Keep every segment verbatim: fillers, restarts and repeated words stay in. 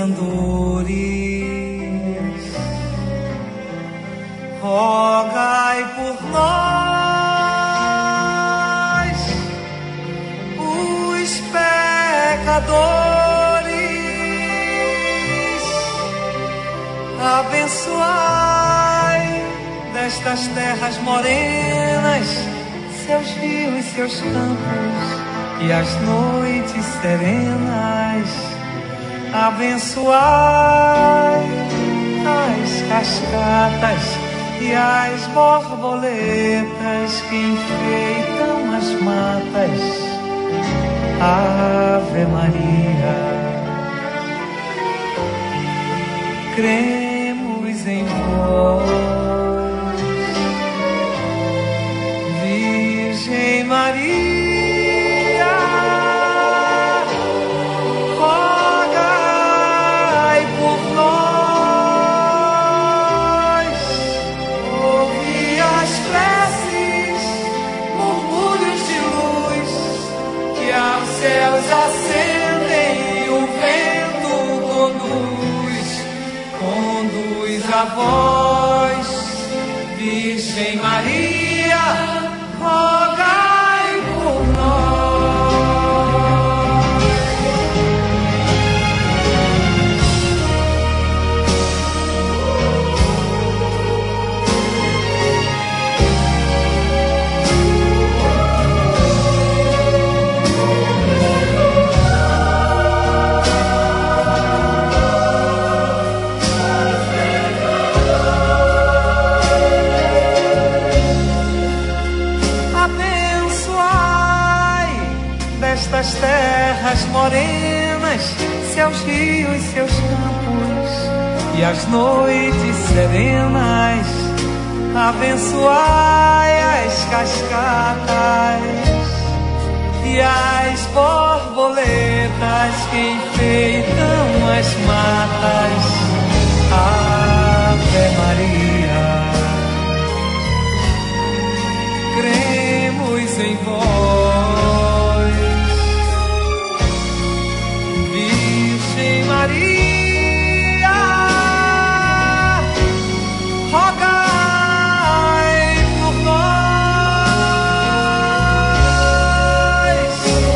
candores, rogai por nós, os pecadores. Abençoai destas terras morenas seus rios e seus campos e as noites serenas. Abençoai as cascatas e as borboletas que enfeitam as matas. Ave Maria, cremos em vós, Virgem Maria. Céus acendem e o vento conduz, conduz a vós, Virgem Maria, rogai por destas terras morenas, seus rios, seus campos e as noites serenas. Abençoai as cascatas e as borboletas que enfeitam as matas. Ave Maria, cremos em vós, Virgem Maria, rogai por nós.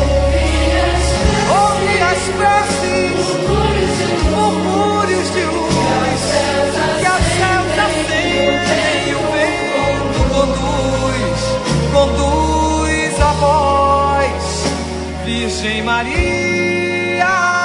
Ouve as preces, murmúrios de luz, que a céus acendem e o vento conduz, conduz a vós, Virgem Maria.